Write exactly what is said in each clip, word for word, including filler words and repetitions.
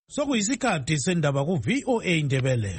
Sokuyisikhathi sendaba ku V O A Indebele.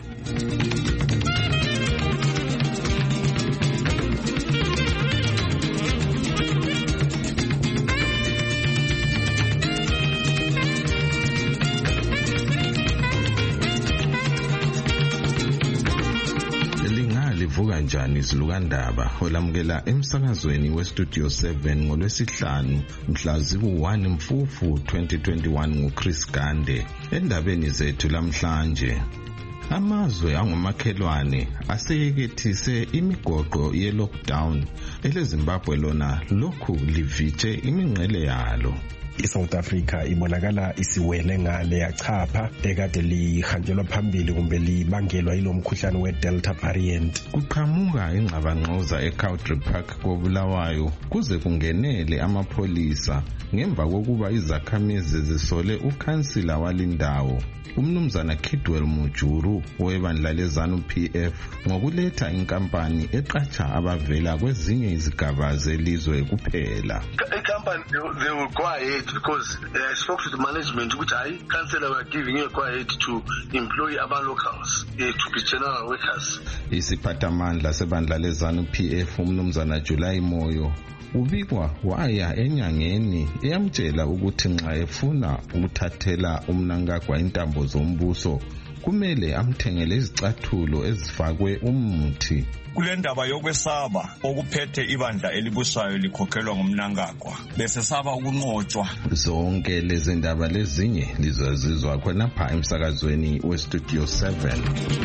Livuka njani izilukandaba olamukela emsakazweni westudio seven ngolwesihlanu mhla ziku-one Mfufu twenty twenty-one nguChris Gande. Endabeni zethu lamhlanje, amazwe angumakhelwane aseyekethise imigoqo ye-lockdown eleZimbabwe lona lokhu livitshe imingcele yalo. iSouth Africa ibonakala isiwele ngale yachapha ekade lihanjelwa phambili kumbe libangelwa yilo mkhuhlane we-Delta variant. Kuqhamuka ingxabangxoza eCountry Park koBulawayo kuze kungenele amapholisa ngemva kokuba izakhamizi zisole ukhansila walindawo umnumzana Kidwell Mujuru webandla leZANU P F ngokuletha inkampani eqatsha abavela kwezinye izigaba zelizwe kuphela. Company they will go ahead because I spoke to the management which I councillor were giving a go ahead to employ our locals uh, to be general workers. Isiphathamandla sebandla leZANU P F umnumzana July Moyo ubikwa waya enyangeni eyamtshela ukuthi nxa efuna ukuthathela umnankagwa intambo zombuso kumele amthengele izicathulo ezifakwe umuthi. Kule ndaba yokwesaba okuphethe ibandla elibusayo likhokhelwa ngumnankagwa besesaba ukunqotshwa. Zonke lezi ndaba lezinye lizozizwa khonapha emsakazweni westudio seven.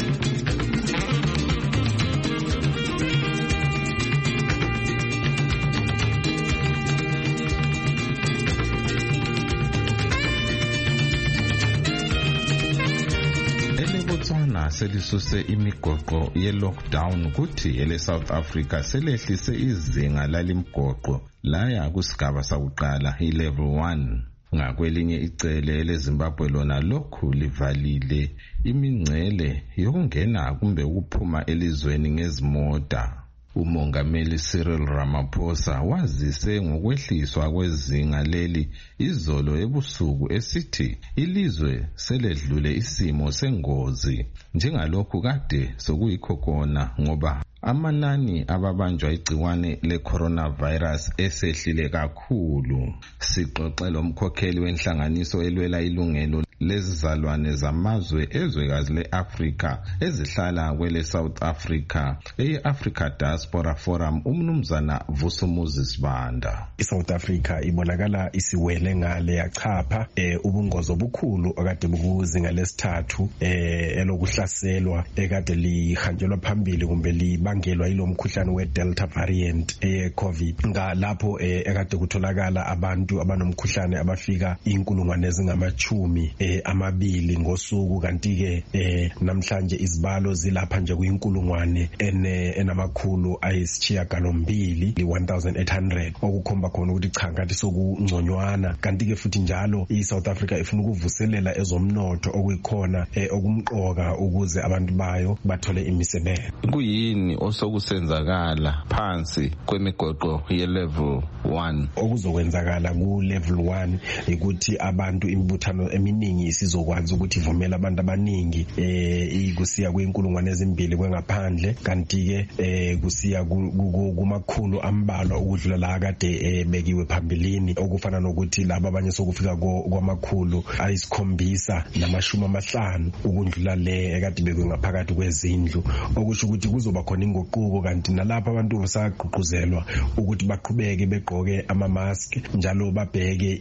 Selisuse imigoqo ye-lockdown kuthi ele South Africa selehlise izinga lalimgoqo laya kusigaba sakuqala i-level one. Ngakwelinye icele leZimbabwe lona lokhu livalile imingcele yokungena kumbe ukuphuma elizweni ngezimota. Umongameli Cyril Ramaphosa wazise ngokwehliswa kwezinga leli izolo ebusuku esithi ilizwe seledlule isimo sengozi njengalokhu kade sokuyikho kona ngoba amanani ababanjwa igciwane le-coronavirus esehlile kakhulu. Sixoxe lomkhokheli wenhlanganiso elwela ilungelo lezizalwane zamazwe ezwekazi le-Afrika ezihlala kwele South Africa eye-Africa Diaspora Forum umnumzana Vusumuzi Sibanda. iSouth Africa ibonakala isiwele ngale yachapha eh, ubungozi obukhulu okade bukuzinga lesithathu eh, elokuhlaselwa ekade lihanjelwa phambili kumbe libangelwa yilo mkhuhlane we-Delta variant eye-COVID. Ngalapho eh, ekade kutholakala abantu abanomkhuhlane abafika inkulungwane ezingamachumi eh, amabili ngosuku kanti ke eh, namhlanje izibalo zilapha nje kuyinkulungwane ene enamakhulu ayisishiyagalombili one thousand eight hundred okukhomba khona ukuthi cha ngathi sokungconywana. Kanti ke futhi njalo iSouth Africa ifuna ukuvuselela ezomnotho okuyikhona eh, okumqoka ukuze abantu bayo bathole imisebenzi. Kuyini osokusenzakala phansi kwemigoqo ye-level one? Okuzokwenzakala ku-level one ukuthi abantu imibuthano eminingi isizokwazi ukuthi ivumela abantu abaningi eh kusiya kwinkulungwane ezimbili kwengaphandle kanti ke eh kusiya kumakhulu ambalwa ukudlula la kade ebekiwe phambilini okufana nokuthi laba abanye sokufika kwamakhulu ayisikhombisa namashumi amahlanu ukudlula le ekade bekwe ngaphakathi kwezindlu okusho ukuthi kuzoba khona ingoquko kanti nalapha abantu basagqugquzelwa ukuthi baqhubeke begqoke ama-mask njalo babheke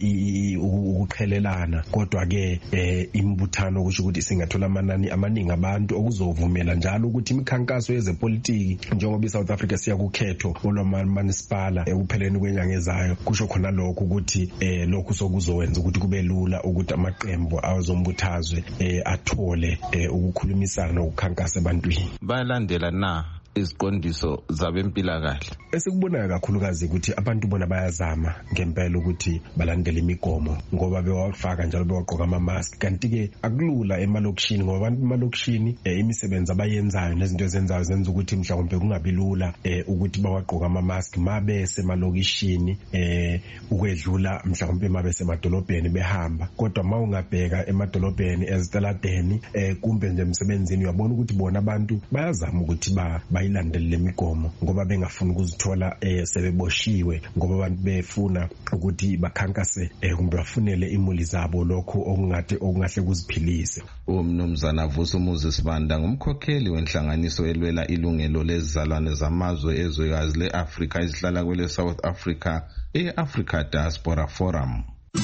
ukuqhelelana kodwa ke eh imbuthano kusho ukuthi singathola amanani amaningi abantu okuzovumela njalo ukuthi imikhankaso yezepolitiki njengoba iSouth Africa siya kukhetho olwamamunicipal ekupheleni kwenyanga ezayo kusho khona lokho ukuthi eh lokhu sokuzowenza ukuthi kube lula ukuthi amaqembu azombuthaze eh athole eh ukukhulumisana nokukhankasa ebantwini. Bayalandela na iziqondiso zabempilakahle? Esikubonayo kakhulukazi ukuthi abantu bona bayazama ngempela ukuthi balandele imigomo ngoba bewafaka njalo bewagqoka ama-mask, kanti-ke akulula emalokishini ngoba abantu emalokishini eh, imisebenzi abayenzayo nezinto ezenzayo zenza ukuthi mhlawumbe kungabi lula eh, ukuthi bawagqoka ama-mask mabese emalokishini eh, ukwedlula mhlawumbe mabese emadolobheni behamba. Kodwa ma ungabheka emadolobheni ezitaladeni eh, kumbe nje emsebenzini uyabona ukuthi bona abantu bayazama ukuthi ba bayilandele le migomo ngoba bengafuni ukuzithola eh, sebeboshiwe ngoba abantu befuna ukuthi bakhankase eh, kumbe bafunele imuli zabo lokho okungathi okungahle kuziphilise. Umnumzana Vusumuzi Sibanda ngumkhokheli wenhlanganiso elwela ilungelo lezizalwane zamazwe ezwekazi le-Afrika ezihlala kwele South Africa e-Africa Diaspora Forum.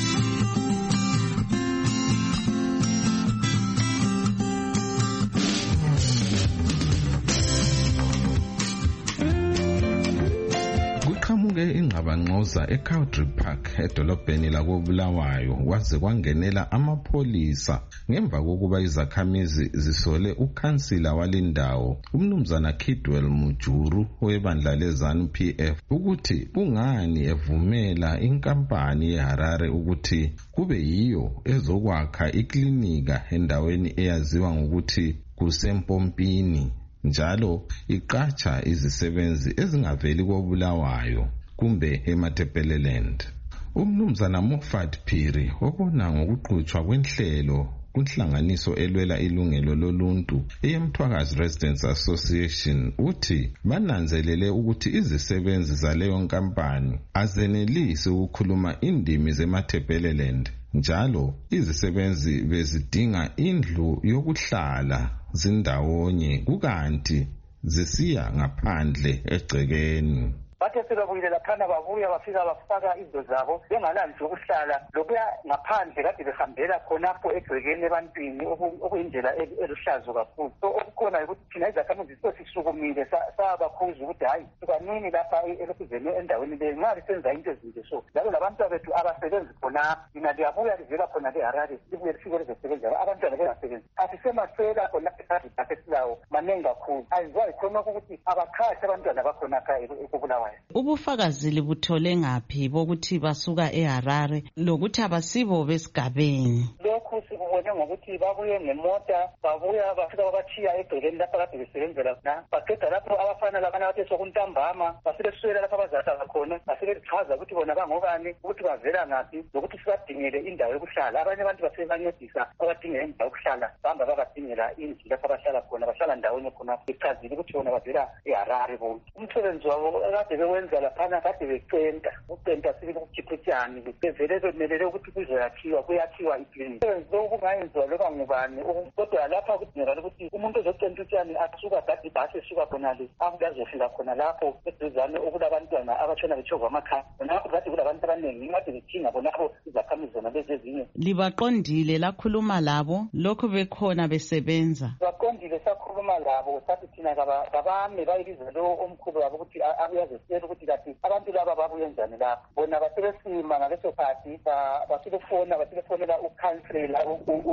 Kuqhamuke ingxabangxoza eCowdry Park edolobheni lakoBulawayo kwaze kwangenela amapholisa ngemva kokuba izakhamizi zisole ukhansila walindawo umnumzana Kidwell Mujuru webandla leZANU P F ukuthi kungani evumela inkampani yeHarare ukuthi kube yiyo ezokwakha iklinika endaweni eyaziwa ngokuthi kuseMpompini njalo iqatsha izisebenzi ezingaveli koBulawayo kumbe eMatebeleland. Umnumzana Mofat Phiri obona ngokuqhutshwa kwenhlelo kunhlanganiso elwela ilungelo loluntu eMthwakazi Residents Association uthi bananzelele ukuthi izisebenzi zaleyo nkampani azenelisi ukukhuluma indimi zeMatebeleland njalo izisebenzi bezidinga indlu yokuhlala zindawonye kukanti zisiya ngaphandle egcekeni. Bathe sebabuyile laphana babuya bafika bafaka izinto zabo bengalandli ukuhlala lokuya ngaphandle kade behambela khonapho egcekeni ebantwini okuyindlela eluhlazo kakhulu. So okukhona ukuthi thina izakhamizi sisisukumile sabakhuza ukuthi hayi sikanini lapha elokuzeni endaweni leyo nxa lisenza into ezinje so njalo labantu bethu abasebenzi khonapho thina liyabuya livela khona leHarare libuye lifike lizosebenza abantwana bengasebenzi asisemasela khona ekhadi esilawo manengi kakhulu ayizwayo khona ukuthi abakhathi abantwana bakhonapha ekubulawayo. Ubufakazi buthole ngaphi bokuthi basuka eHarare lokuthi abasibo besigabeni? Lokhu sikubone ngokuthi babuye ngemota babuya bafika babathiya egcekeni lapha kade besebenzela khona baqeda lapho abafana labana bathe sokuntambama bafike siswela lapha abazahlala khona bafike lichaza ukuthi bona bangobani ukuthi bavela ngaphi lokuthi sibadingele indawo yokuhlala. Abanye abantu bafike bancedisa babadingela indawo yokuhlala bahamba babadingela indlu lapha abahlala khona bahlala ndawonye khona bechazile ukuthi bona bavela eHarare bonke. Umsebenzi wabo kade bewenza laphana kade becenta ucenta sibili ukukhipha utshani bevele bemelele ukuthi kuzoyakhiwa kuyakhiwa iklinika. Umsebenzi lowo kungayenziwa loba ngubani kodwa lapha kudingakala ukuthi umuntu ozocenta utshani asuka gadi ibhasi esuka khonale abuye azofika khona lapho eduzane okulabantwana abatshona betshova amakhaya khonapho kade kulabantu abaningi kade bethinga bonapho izakhamizi zona lezi ezinye. Libaqondile lakhuluma labo lokhu bekhona besebenza? Baqondile sakhuluma labo sathi thina kabame bayibiza lo omkhulu wabo ukuthi abuyazesela ukuthi kathi abantu laba babuye njani lapho bona basebesima ngaleso khathi basebefona basebefonela ukhansela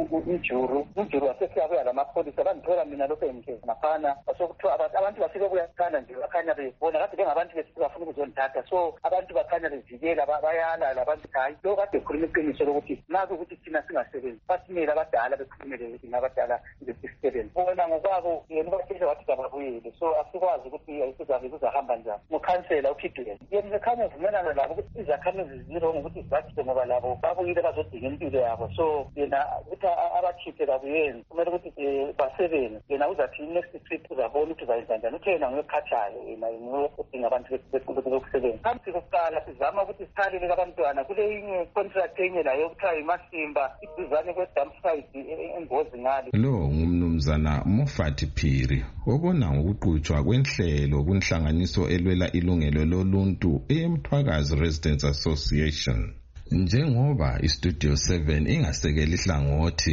uMjuru uMjuru wasesiyabuya lamapholisa bandithola mina lokho engike naphana basokuthiwa abantu bafike buyathanda nje bakhanya bebona kade bengabantu besibafuna ukuzondithatha so abantu bakhanya bevikela bayala labantu hayi lo kade khuluma iqiniso lokuthi nazi ukuthi thina singasebenzi basimela abadala bekhulumele thina abadala ngesisebenzi bona ngokwabo yena bathe wathi kababuyele so asikwazi ukuthi isizabe kuzahamba njani. Mukhansela uKidwell yena ekhanya uvumelana labo ukuthi izakhamizi ziro ngokuthi zibakhiphe ngoba labo babuyile bazodinga impilo yabo so yena ukuthi abakhiphe kabuyenzi kumele ukuthi basebenze yena uzathi next trip uzabona ukuthi uzayenza njani uthi yena ngiyokhathayo yena ngiyodinga abantu bekusebenza. Phambi kokuqala sizama ukuthi sithalele abantwana kule inye contract enye layo okuthiwa iMasimba iduzane kwe-dump site engozi ngale. Lo ngumnumzana Mofat Phiri obona ngokuqhutshwa kwenhlelo kunhlanganiso elwela ilungelo loluntu eMthwakazi Residents Association. Njengoba iStudio seven ingasekela ihlangothi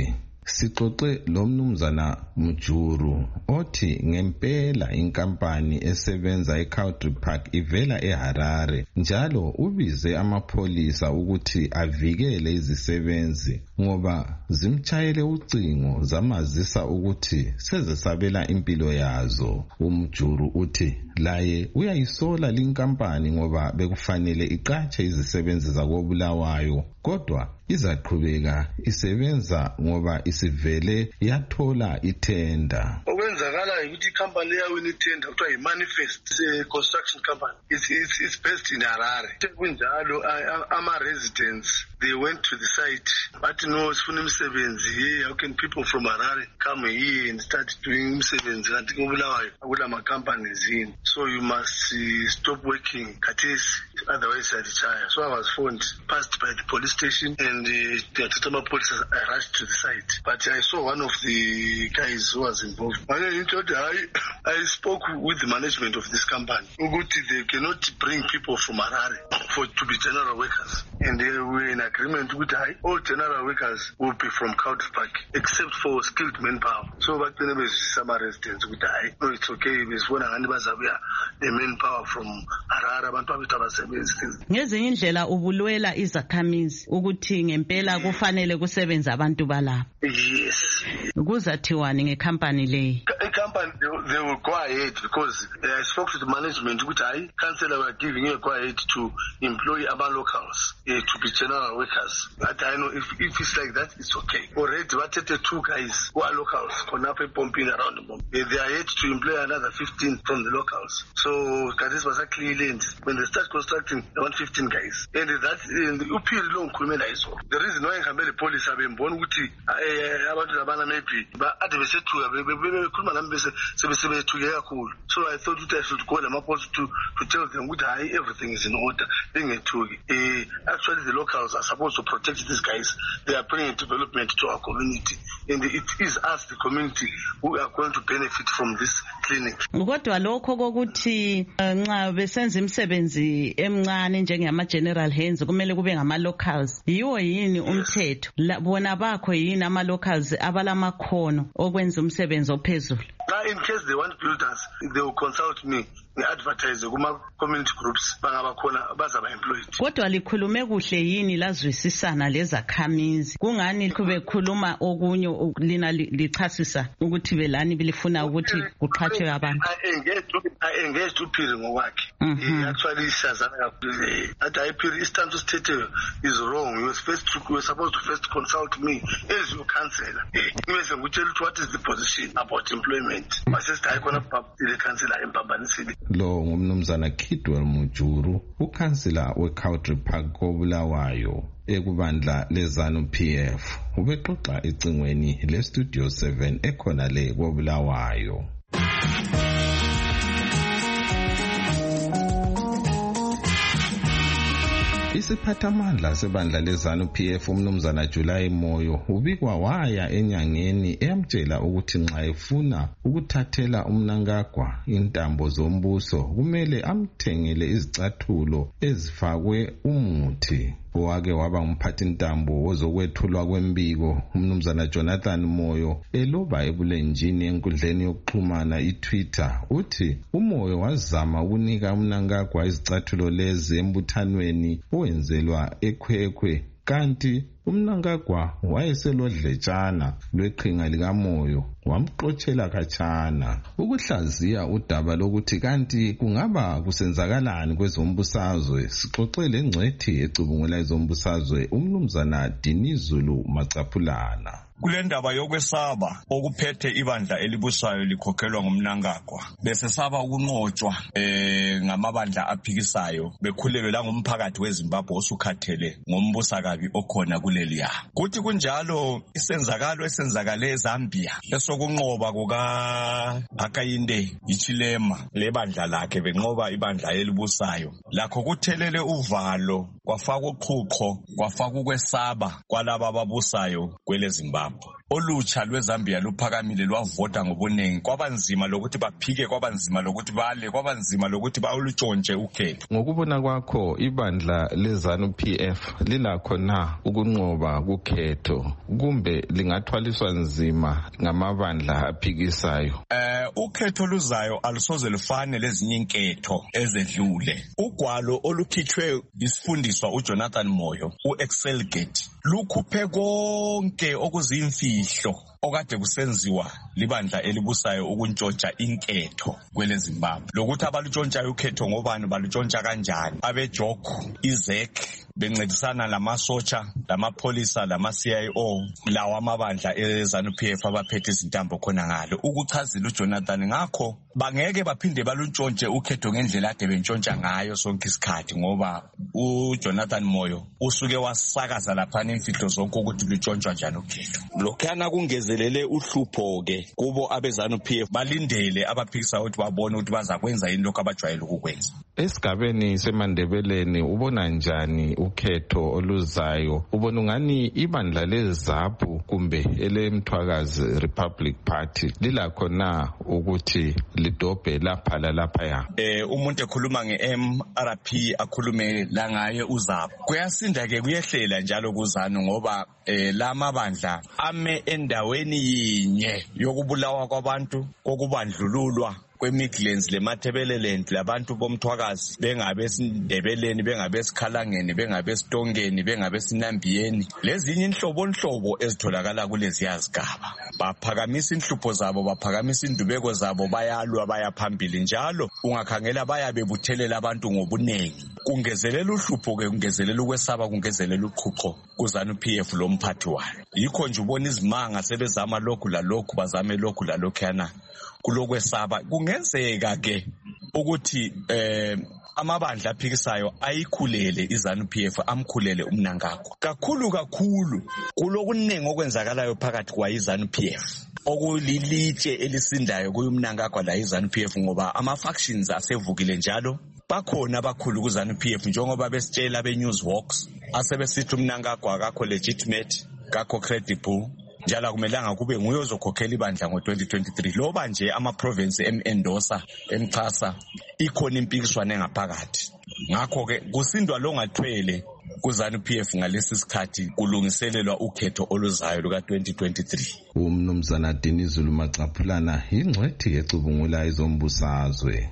Sixoxe lo mnumzana Mjuru othi ngempela inkampani esebenza eCountry Park ivela eHarare njalo ubize amapholisa ukuthi avikele izisebenzi ngoba zimchayele ucingo zamazisa ukuthi sezesabela impilo yazo. Umjuru uthi laye uyayisola linkampani ngoba bekufanele iqatshe izisebenzi zakoBulawayo kodwa izaqhubeka isebenza ngoba isivele yathola itenda. Okwenzakala ukuthi icompany yawina itenda kuthiwa yiManifest construction company. It's, it's, it's based in Harare. Kunjalo ama residents they went to the site but no sifuna imisebenzi here. How can people from Harare come here and start doing imisebenzi kanti koBulawayo akula ma companies in? So you must uh, stop working khathesi otherwise yadichaya. So I was phoned passed by the police station and the Tatama police I rushed to the site. But I saw one of the guys who was involved. I, I spoke with the management of this company. They cannot bring people from Harare for to be general workers. And they were in agreement with I, all general workers will be from Country Park except for skilled manpower. So back then there was some residents with I. No, it's okay. It's one of the manpower from Harare. Ngezinye indlela ubulwela izakhamizi ukuthi ngempela kufanele kusebenza abantu balapha. Yes. Kuzathiwani ngecompany leyi? A company they, they will go ahead because uh, I spoke to the management which I councillor were giving a go ahead to employ our locals uh, to be general workers. But I know if, if it's like that, it's okay. Already what the two guys who are locals Konape pumping around the bomb. Uh, they are yet to employ another fifteen from the locals. So this was a clear land. When they start constructing, they want fifteen guys. And that in the U P long the reason why the police have been born with about the Bana maybe but at the set to so I thought I should call them up to to tell them good high everything is in order. Being a to uh, actually the locals are supposed to protect these guys. They are bringing development to our community and it is us the community who are going to benefit from this clinic. Kodwa lokho kokuthi nxa besenza imisebenzi emncane njengama general hands kumele kube ngama locals yiwo yini umthetho bona bakho yini ama locals abalamakhono okwenza umsebenzi ophezulu? In case they want builders, they will consult me. Advertise kuma community groups bangabakhona bazaba employed. Kodwa likhulume kuhle yini lazwisisana lezakhamizi kungani kube khuluma okunye lina lichasisa ukuthi belani bilifuna ukuthi kuqhathwe abantu? I engaged I engaged uPhiri ngokwakhe. He actually shazana kakhulu. At iPhiri Istanbul State is wrong. You were supposed to you were supposed to first consult me as your councillor. Ngeze ngutshela ukuthi what is the position about employment. Masista ayikona the councillor eMpambanisile. Lo ngumnumzana Kidwell Mjuru ukhansila weCountry Park koBulawayo ekubandla leZanu P F ubexoxa icingweni leStudio seven ekhona le koBulawayo. Isiphathamandla sebandla leZanu P F umnumzana July Moyo ubikwa waya enyangeni eyamtshela ukuthi nxa efuna ukuthathela umnankagwa intambo zombuso kumele amthengele izicathulo ezifakwe umuthi. Owake waba umphathintambo wozokwethulwa kwembiko umnumzana Jonathan Moyo eloba ebulenjini enkundleni yokuxhumana iTwitter uthi uMoyo wazama ukunika umnankagwa izicathulo lezi embuthanweni owenzelwa eKhwekhwe kanti umnankagwa wayeselodletshana lweqhinga likaMoyo wamxoxela khatshana. Ukuhlaziya udaba lokuthi kanti kungaba kusenzakalani kwezombusazwe sixoxele ngcwethi ecubungula izombusazwe umnumzana Dinizulu Macaphulana. Kule ndaba yokwesaba okuphethe ibandla elibusayo likhokhelwa ngumnankagwa bese saba ukunqotshwa eh ngamabandla aphikisayo bekhulelwe la ngomphakathi weZimbabwe osukhathele ngombusa kabi okhona kuleliya. Kuthi kunjalo isenzakalo esenzakale eZambia esokunqoba kuka Hakainde iChilema lebandla lakhe benqoba ibandla elibusayo lakho kuthelele uvalo kwafaka uqhuqho kwafaka ukwesaba kwalaba ababusayo kwele Zimbabwe. Olutsha lweZambia luphakamile lwavota ngobuningi, kwabanzima lokuthi baphike, kwabanzima lokuthi bale, kwabanzima lokuthi bawulutshontshe ukhetho. Ngokubona kwakho ibandla leZANU P F lilakho na ukunqoba kukhetho kumbe lingathwaliswa nzima ngamabandla aphikisayo? Eh ukhetho luzayo alusoze lufane lezinye inketho ezedlule. Ugwalo olukhithwe isifundiswa uJonathan Moyo uExcelgate lukhuphe konke okuzimfihlo okade kusenziwa libandla elibusayo ukuntshontsha inketho kwele Zimbabwe. Lokuthi abalutshontshayo ukhetho ngobani balutshontsha kanjani, abejoko izek bencedisana lamasotsha lamapolisa lama-C I O lawa amabandla eZANU P F abaphethe izintambo khona ngalo ukuchazela uJonathan. Ngakho bangeke baphinde baluntshontshe ukhetho ngendlela ade bentshontsha ngayo sonke isikhathi, ngoba uJonathan Moyo usuke wasakaza lapha imfihlo zonke ukuthi luntshontsha njani ukhetho. Lokhana kungezelele uhlupho ke kubo abeZANU P F balindele abaphikisa ukuthi babone ukuthi bazakwenza yini lokho abajwayele ukukwenza. Esigabeni seMandebeleni ubona njani ukhetho oluzayo? Ubona ngani ibandla leZAPU kumbe elemthwakazi Republic Party lilakho na ukuthi lidobhe lapha lalapha ya? Eh umuntu ekhuluma nge-M R P akhulume la ngaye uZAPU. Kuyasinda ke kuyehlela njalo kuZANU ngoba eh lamabandla ame endaweni yinye yokubulawa kwabantu, kokubandlululwa kweMidlands leMathebeleland labantu bomthwakazi bengabe eSindebeleni, bengabe eSikhalangeni, bengabe eSitongeni, bengabe eSinambiyeni, lezinye inhlobo inhlobo ezitholakala kulezi yazigaba. Baphakamisa inhlupho zabo, baphakamisa indubeko zabo, bayalwa bayaphambili njalo ungakhangela bayabebuthelela abantu ngobunengi. Kungezelela uhlupho ke, kungezelela ukwesaba, kungezelela uqhuqho kuZANU P F lo mphathi wayo. Yikho nje ubona izimanga sebezama lokhu la lokhu, bazame lokhu la lokhu yana kulokwesaba. Kungenzeka ke ukuthi eh amabandla aphikisayo ayikhulele iZANU P F, amkhulele uMnangagwa kakhulu kakhulu kulokuningi okwenzakalayo phakathi kwa iZANU P F okulilitshe elisindayo kuyuMnangagwa la iZANU P F, ngoba ama factions asevukile njalo. Bakhona abakhulu kuZANU P F njengoba besitshela beNewswalks asebesithi uMnangagwa akakho legitimate, kakho credible, njalo akumelanga kube nguye ozokhokhela ibandla ngo twenty twenty-three. Loba nje ama province emEndosa emXhasa ikhona impikiswano engaphakathi. Ngakho ke kusindwa lo ngathwele kuZANU P F ngalesi sikhathi kulungiselelwa ukhetho oluzayo luka twenty twenty-three. Umnumzana Dinizulu Macaphulana ingcwethi yecubungula izombusazwe.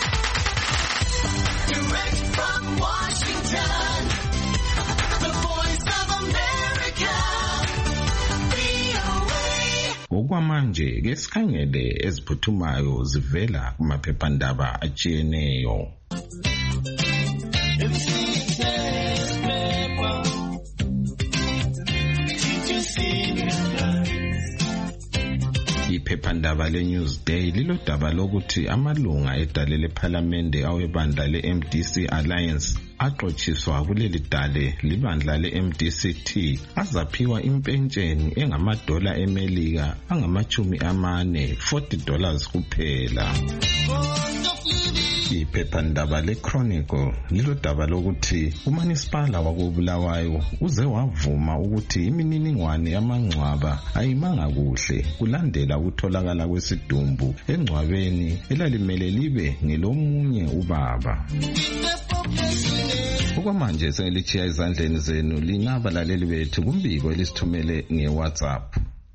Direct from Washington, the voice of America, V O A. Okwamanje ke sikhangele eziphuthumayo zivela kumaphephandaba atshiyeneyo. Iphephandaba leNewsday lilodaba lokuthi amalunga edale lePhalamende awebandla le-M D C Alliance axotshiswa kuleli dale libandla le-M D C T azaphiwa impentsheni engamadola eMelika angamachumi amane, forty dollars kuphela. Iphephandaba leChronicle lilodaba lokuthi uManisipala wakoBulawayo uze wavuma ukuthi imininingwane yamangcwaba ayimanga kuhle kulandela ukutholakala kwesidumbu engcwabeni elalimele libe ngelomunye ubaba. Okwamanje sengilichiya izandleni zenu linabalaleli bethu kumbiko elisithumele ngeWhatsApp.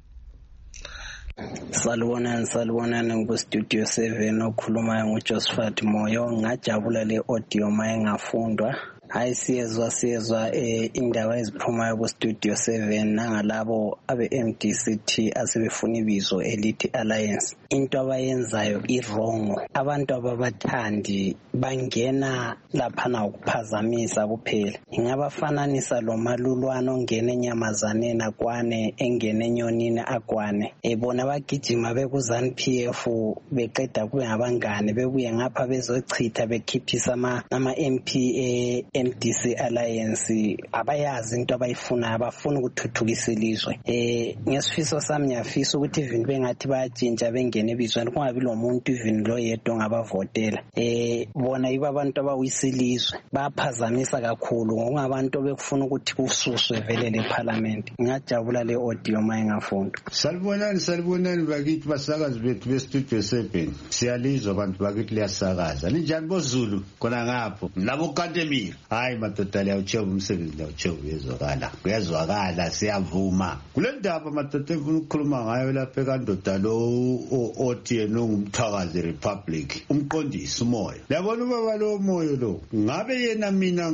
Salubonani salubonani ngikustudio seven okhulumayo nguJosephat Moyo. Ngajabula le audio mayengafundwa. Hayi siyezwa siyezwa eh indaba eziphumayo ku Studio seven nangalabo abe M D C T asebefuna ibizo elithi Alliance. Into abayenzayo iwrong. Abantu ababathandi bangena lapha na ukuphazamisa kuphela. Ingabafananisa lo malulwana ongena enyamazaneni akwane, engene enyonini akwane. Ebona bagijima bekuZANU P F beqeda kube ngabangane bebuye ngapha bezochitha bekhiphisa ama ama M P eh M D C Alliance abayazi into abayifuna abafuna ukuthuthukisa ilizwe. Eh ngesifiso sami ngiyafisa ukuthi even bengathi bayatshintsha bengene ebizweni kungabi lo muntu even lo yedwa ngabavotela. Eh bona yiba abantu abawisilizwe baphazamisa kakhulu ngokungabantu bekufuna ukuthi kususwe vele le parliament. Ngiyajabula le audio mayengafunda. Salibonani salibonani bakithi basakazi bethu bestudio seven. Siyalizwa abantu bakithi liyasakaza. Linjani boZulu kona ngapho? Labo Kademir. Hayi madoda liyawucheba umsebenzi liyawucheba uyezwakala. Kuyazwakala siyavuma. Kule ndaba madoda efuna ukukhuluma ngayo lapha ekandoda lo othi yena ungumthakazi Republic. Umqondisi umoya. Yabona ubaba lo moyo lo. Ngabe yena mina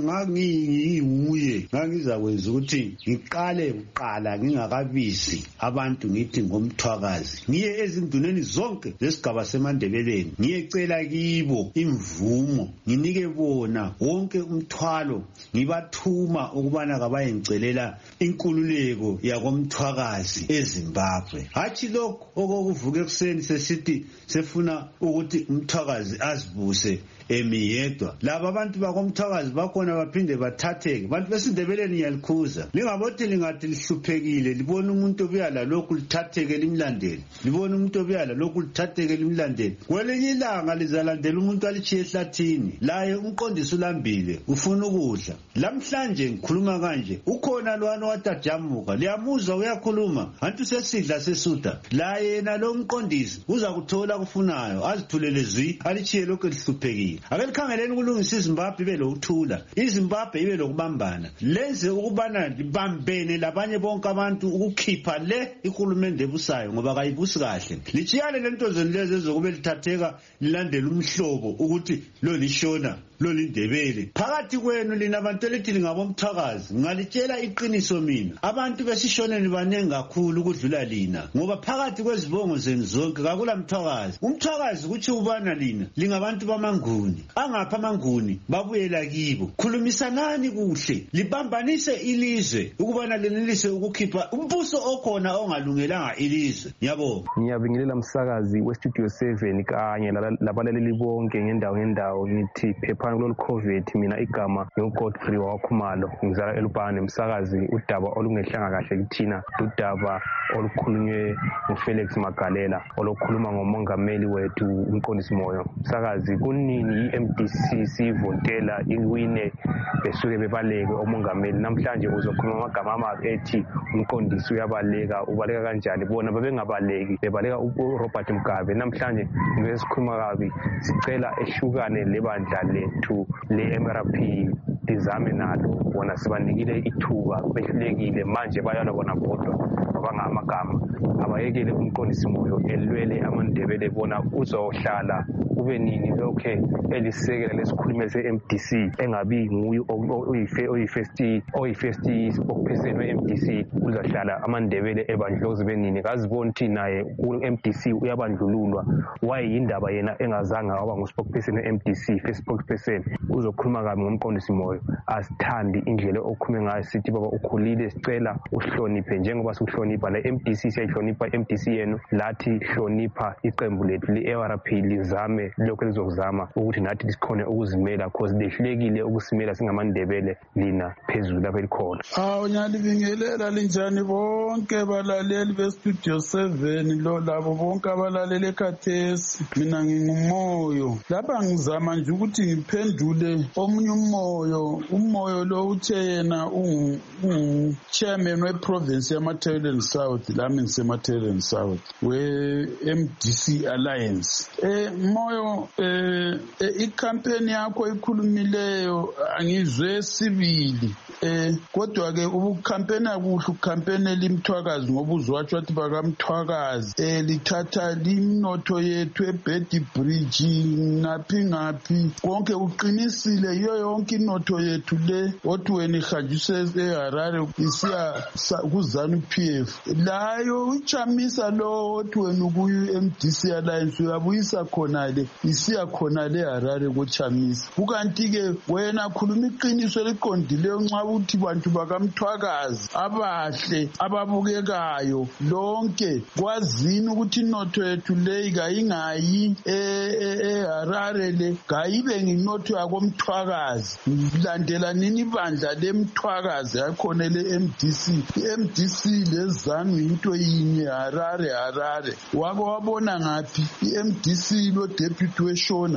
nganginguye ngangizakwenza ukuthi ngiqale uqala ngingakabisi abantu ngithi ngomthwakazi. Ngiye ezinduneni zonke zesigaba seMandebeleni. Ngiyecela kibo imvumo nginike bona wonke umthwalo ngibathuma ukubana kabayengcelela inkululeko yakomthwakazi eZimbabwe. Hathi lokho okokuvuka ekuseni sesithi sefuna ukuthi umthwakazi azibuse emiyedwa. Laba abantu bakomthwakazi bakhona baphinde bathatheke. Abantu besindebeleni yalikhuza. Lingabothi lingathi lihluphekile libona umuntu obuyala lokhu lithatheke limlandele. Libona umuntu obuyala lokhu lithatheke limlandele. Kwelinye ilanga lizalandela umuntu alichiye ehlathini. Laye umqondisi ulambile ufuna ukudla. Lamhlanje ngikhuluma kanje ukhona lwana watajamuka liyamuzwa uyakhuluma antu sesidla sesuda. La yena lo mqondisi uza kuthola kufunayo azithulele zwi alichiye lokhu lihluphekile. Akelikhangeleni ukulungisa iZimbabwe ibe lokuthula. iZimbabwe ibe lokubambana. Lenze ukubana libambene labanye bonke abantu ukukhipha le ihulumende ebusayo ngoba kayibusi kahle. Lichiyane lento zenileze ezokube lithatheka lilandela umhlobo ukuthi lo lishona lo lindebele. Phakathi kwenu lina abantu elithi ngabomthakazi ngalitshela iqiniso mina. Abantu besishoneni banenge kakhulu ukudlula lina ngoba phakathi kwezibongo zenu zonke kakula mthakazi. Umthakazi kuthi ubana lina lingabantu bamanguni. Angapha amanguni babuyela kibo. Khulumisanani kuhle libambanise ilizwe ukubana lenelise ukukhipha umbuso okhona ongalungelanga ilizwe. Ngiyabonga. Ngiyabingelela umsakazi westudio seven kanye labalaleli bonke ngendawo ngendawo ngithi phepha kulolu COVID mina igama ngiuGodfrey wakhumalo ngizala eLupane umsakazi udaba olungehlanga kahle kuthina udaba olukhulunywe nguFelix Magalela olukhuluma ngomongameli wethu umqondisi moyo. Umsakazi kunini iM D C sivotela iwine besuke bebaleke omongameli. Namhlanje uzokhuluma amagama amabi ethi umqondisi uyabaleka ubaleka kanjani bona babengabaleki bebaleka uRobert Mugabe. Namhlanje ngesikhuluma kabi sicela ehlukane lebandla lethu le-M R P lizame nalo bona sibanikile ithuba behlulekile manje bayana bona bodwa abangamagama abayekele umqondisi moyo elwele amandebele bona uzohlala kube nini lokhe elisekela lesikhulume se-M D C engabi nguye oyifirst oyifirst spokesperson we-M D C uzahlala amandebele ebandlozi benini kazibona ukuthi naye ku-M D C uyabandlululwa wayindaba yena engazange waba ngu-spokesperson we-M D C first spokesperson uzokhuluma kabi ngomqondisi moyo. Asithandi indlela okhulume ngayo sithi baba ukhulile sicela uhloniphe njengoba sikuhlonipha la M D C siyahlonipha M D C yenu lathi hlonipha iqembu lethu le-M R P lizame lokho lizokuzama ukuthi nathi sikhone ukuzimela cause lehlulekile ukusimela singamandebele lina phezulu lapha elikhona. Awu nyalibingelela linjani bonke balaleli bestudio seven lo labo bonke abalaleli ekhathesi. Mina ngingumoyo lapha ngizama nje ukuthi ngiphendule omunye umoyo umoyo lo uthe yena ungu-chairman we-province yamaThailand South lami ngisemaThailand South we-M D C Alliance. Eh moyo eh icampaign yakho ikhulumileyo angizwe sibili eh kodwa ke ubucampaign akuhle ucampaign elimthwakazi ngoba uzwatsho athi bakamthwakazi eh lithatha limnotho yethu eBedi Bridge ngaphi ngaphi konke uqinisile iyo yonke inotho yethu le othi wena ihajuse eHarare isiya kuZANU P F layo uchamisa lo othi wena kuyi M D C Alliance uyabuyisa khona le iphumele isiya khona le Harare koChamisa. Kukanti-ke wena khuluma iqiniso eliqondileyo nxa uthi bantu bakamthwakazi abahle ababukekayo lonke kwazini ukuthi inotho yethu leyi kayingayi eHarare le kayibe nginotho yakomthwakazi. Landela nini ibandla lemthwakazi yakhona le-M D C. I-M D C lezanu into yinye Harare Harare. Wake wabona ngaphi i-M D C lo deputy weshona,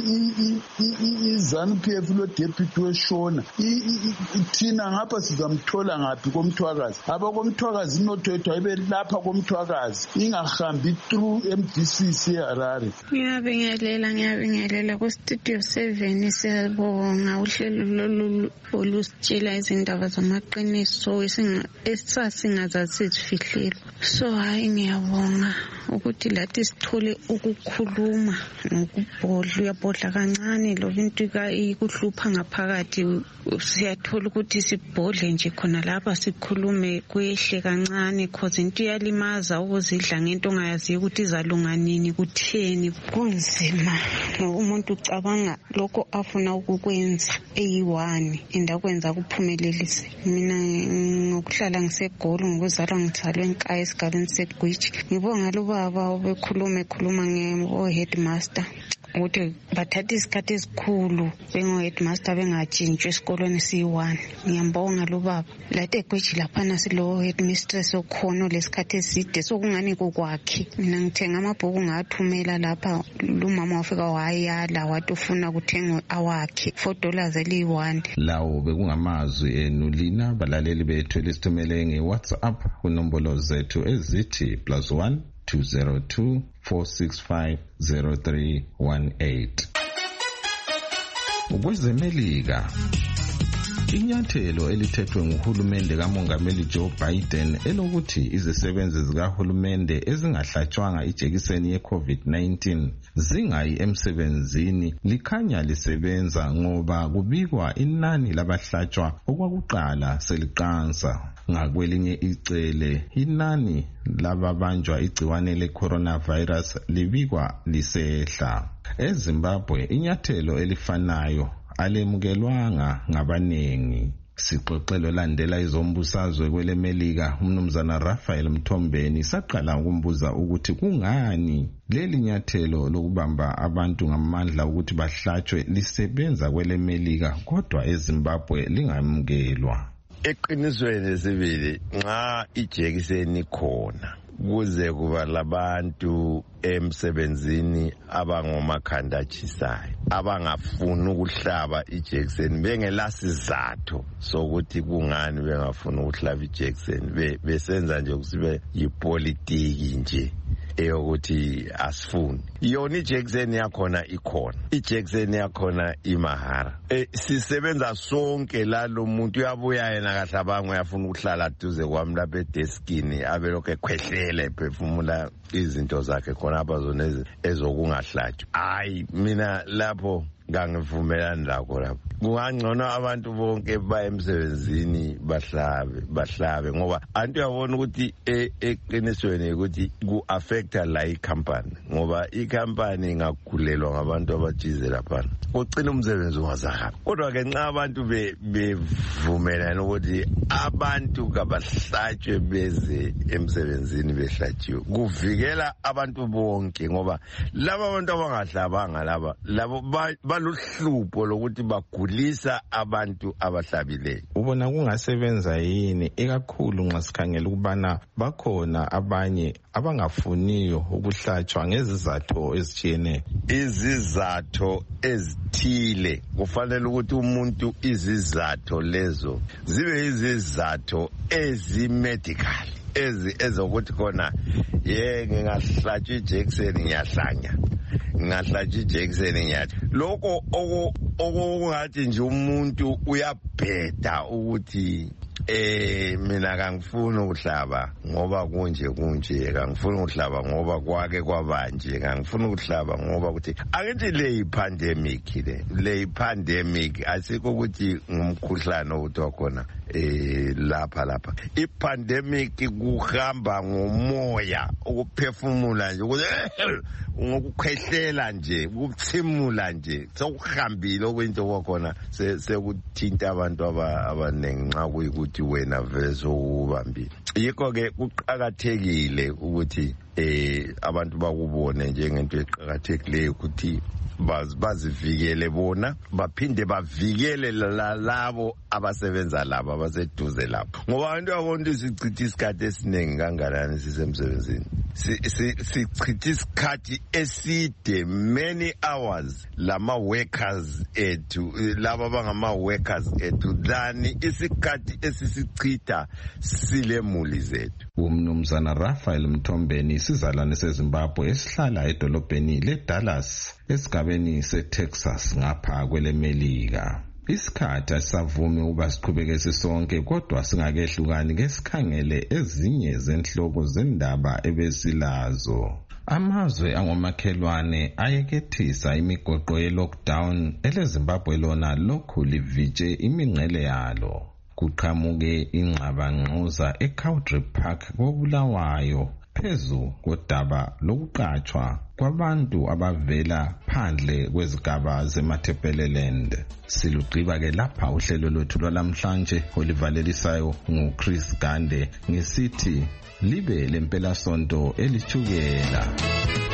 i-ZANU P F lo deputy weshona, thina ngapha sizamthola ngaphi komthwakazi? Abakomthwakazi inotho yethu ayibe lapha komthwakazi ingahambi through M D C siHarare. Ngiyabingelela ngiyabingelela ku-Studio seven. Siyabonga uhlelo lolu olusitshela izindaba zamaqiniso esasingazazi sifihlelo. So hayi ngiyabonga ukuthi lathi sithole ukukhuluma ngokubhodla. Uyabhodla kancane lo bintu ikuhlupha ngaphakathi, siyathola ukuthi sibhodle nje khona lapha sikhulume kwehle kancane cause into iyalimaza ukuzidla ngento ongayaziyo ukuthi izalunga nini kutheni. Kunzima ngoba umuntu ucabanga lokho afuna ukukwenza eyi-one indakwenza kuphumelelise. Mina ngokuhlala ngisegoli ngokuzalwa ngithalwe enkaya esigabeni segwiji. Ngibonga lo baba obekhuluma ekhuluma ngo-headmaster ukuthi bathatha isikhathi esikhulu bengo-headmaster bengatshintshwa esikolweni siyi-one. Ngiyambonga lo baba. Lathi egweji laphana silo headmistress okhona lesikhathi eside sokungani kokwakhe. Mina ngithenga amabhuku ngathumela lapha, lo mama wafika wayala wathi ufuna kuthenga awakhe four dollars eliyi-one. Lawo bekungamazwi enu lina balaleli bethu elisithumele nge-WhatsApp kunombolo zethu ezithi plus one two zero two four six five zero three one eight. Ukwezemelika, inyathelo elithethwe nguhulumende kamongameli Joe Biden elokuthi izisebenzi zikahulumende ezingahlatshwanga ijekiseni ye-COVID nineteen zingayi emsebenzini likhanya lisebenza ngoba kubikwa inani labahlatshwa okwakuqala seliqansa. Ngakwelinye icele inani lababanjwa igciwane le-coronavirus libikwa lisehla. EZimbabwe inyathelo elifanayo alemukelwanga ngabanengi. Sixoxelo landela izombusazwe kwelemelika umnumzana Raphael Mthombeni saqala ukumbuza ukuthi kungani leli nyathelo lokubamba abantu ngamandla ukuthi bahlatshwe lisebenza kwelemelika kodwa eZimbabwe lingamukelwa. Eqinisweni sibili nxa ijekiseni khona kuze kuba labantu emsebenzini abangomakhanda atshisayo abangafuni ukuhlaba ijekiseni bengelasizatho sokuthi kungani bengafuni ukuhlaba ijekiseni besenza nje kusibe yipolitiki nje eyokuthi asifuni. Yona ijekiseni yakhona ikhona, ijekiseni yakhona imahara. E, sisebenza sonke lalo muntu uyabuya yena kahlabanga uyafuna ukuhlala duze kwami lapha edeskini abelokho ekhwehlele ephefumula izinto zakhe khona abazona ezokungahlatshwa. Hayi mina lapho ngangivumelani lakho lapho. Kungangcono abantu bonke baye emsebenzini bahlabe bahlabe ngoba antu yabona ukuthi eqinisweni ukuthi ku affecta la icompany ngoba icompany ingagulelwa ngabantu abajize lapha ucina umsebenzi ungazahamba. Kodwa ke nxa abantu bevumelana ukuthi abantu kabahlatshwe beze emsebenzini behlatshiwe kuvikela abantu bonke ngoba laba abantu abangahlabanga laba labo baluhlupho lokuthi bagulisa abantu abahlabileyo. Ubona kungasebenza yini ekakhulu nxa sikhangela ukubana bakhona abanye abangafuniyo ukuhlatshwa ngezizatho ezitshiyeneyo? Izizatho ezithile kufanele ukuthi umuntu izizatho lezo zibe izizatho ezimedical ezi ezokuthi khona ye ngingahlatshwa ijekiseni ngiyahlanya ngahlatshwa ijekiseni ngiyathi lokho okungathi nje umuntu uyabheda ukuthi eh mina kangifuni ukuhlaba ngoba kunje kunje kangifuni ukuhlaba ngoba kwake kwabanje kangifuni ukuhlaba ngoba ukuthi akithi le pandemic le le pandemic asiko ukuthi ngumkhuhlane othiwa khona eh lapha lapha ipandemic kuhamba ngomoya ukuphefumula nje ngokukhwehlela nje ukuthimula nje sokuhambile okwento kwakhona sekuthinta abantu abanengi nxa kuyikuthi wena vezo ubambile yikho ke kuqhakathekile ukuthi eh abantu bakubone njengento eqhakathekileyo ukuthi bazivikele bona baphinde bavikele labo abasebenza labo abaseduze lapho ngoba abantu abonke sichitha isikhathi esiningi kangalanani sisemsebenzini sichitha isikhathi eside many hours lama workers ethu laba abangama workers ethu dani isikhathi esisichitha silemuli zethu. Umnumzana Raphael Mthombeni sizalwane seZimbabwe esihlala edolobheni leDallas esigabeni seTexas ngapha kwelemelika. Isikhathi asavumi uba siqhubeke sisonke kodwa singakehlukani ke sikhangele ezinye zenhloko zendaba ebesilazo. Amazwe angomakhelwane ayekethisa imigoqo ye-lockdown eleZimbabwe lona lokhu livitshe imingcele yalo. Kuqhamuke ingxabangxoza eCowdray Park koBulawayo phezu kodaba lokuqatshwa kwabantu abavela phandle kwezigaba zeMatabeleland. Silugqiba ke lapha uhlelo lwethu lwalamhlanje olivalelisayo nguChris Gande ngisithi libe lempela sonto elithukela.